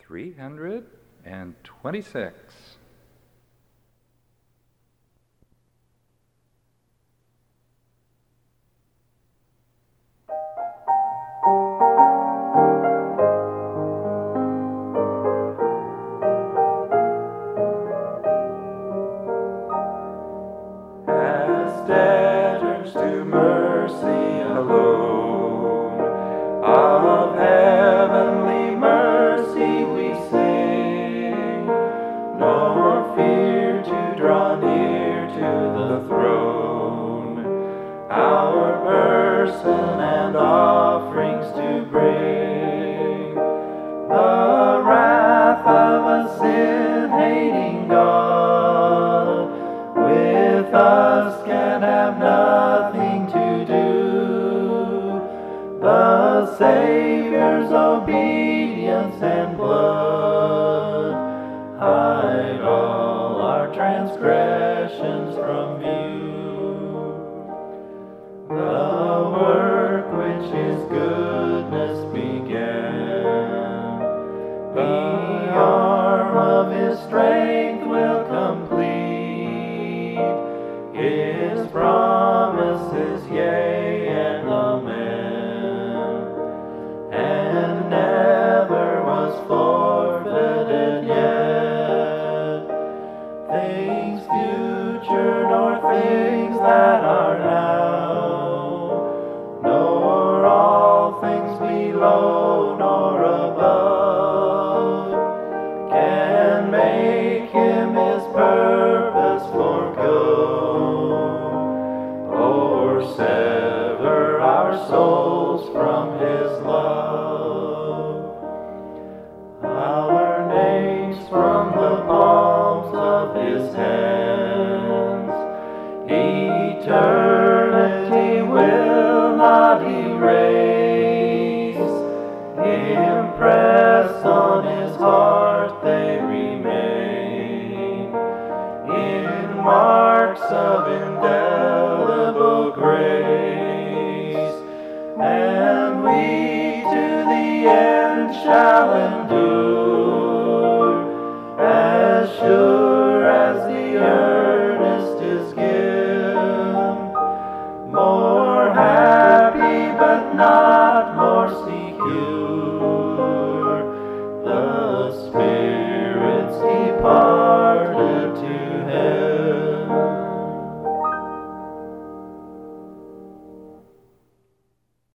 326. As debtors to mercy alone, of heavenly mercy we sing, nor fear to draw near to the throne, our person and offerings to bring. The wrath of a sin-hating God with us can have nothing to do. The Savior's obedience and blood hide all our transgressions from view. The work which His goodness began, the arm of His strength will complete. His promises, yea and amen, and never was forfeited yet. Things future nor things that are now, nor all things below nor above, can make Him His purpose forego, or sever our souls from His love. Our names from the palms of His hands, eternity will not erase. Impressed on His heart they remain, in marks of indelible grace, and we to the end shall